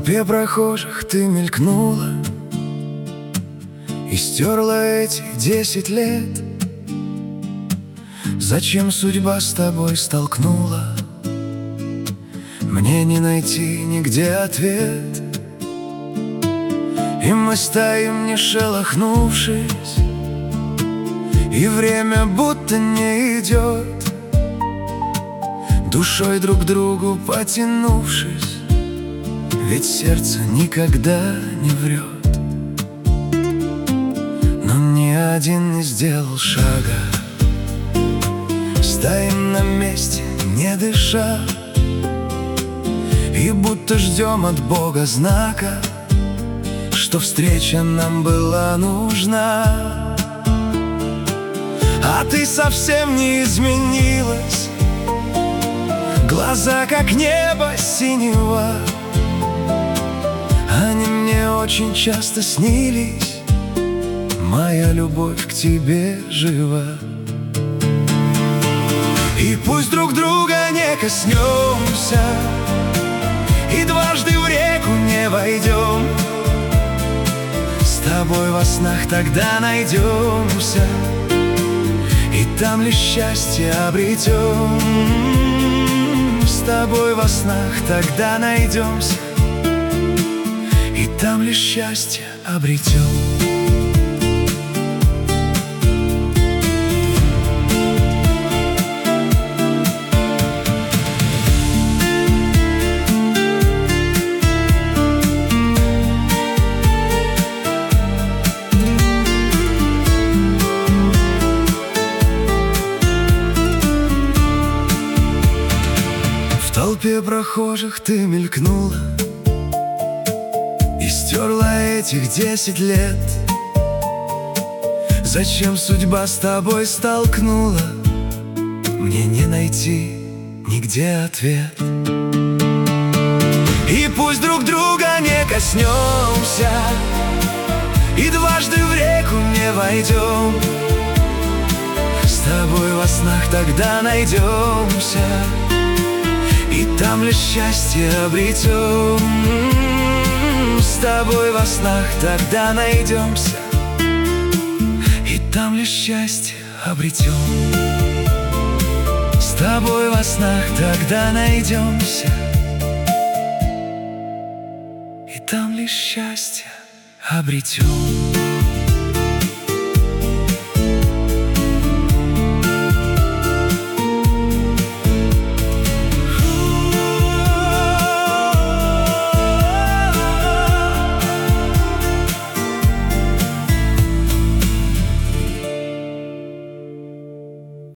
толпе прохожих ты мелькнула и стерла эти 10 лет. Зачем судьба с тобой столкнула? Мне не найти нигде ответ. И мы стоим, не шелохнувшись, и время будто не идет, душой друг к другу потянувшись, ведь сердце никогда не врет. Но ни один не сделал шага, стоим на месте, не дыша, и будто ждем от Бога знака, что встреча нам была нужна. А ты совсем не изменилась, глаза как небо синего, они мне очень часто снились, моя любовь к тебе жива. И пусть друг друга не коснемся, и дважды в реку не войдем, с тобой во снах тогда найдемся, и там лишь счастье обретем. С тобой во снах тогда найдемся, и там лишь счастье обретем. В толпе прохожих ты мелькнула и стерла этих 10 лет. Зачем судьба с тобой столкнула? Мне не найти нигде ответ. И пусть друг друга не коснемся, и дважды в реку не войдем, с тобой во снах тогда найдемся, и там лишь счастье обретем. С тобой во снах тогда найдемся, и там лишь счастье обретем. С тобой во снах тогда найдемся, и там лишь счастье обретем.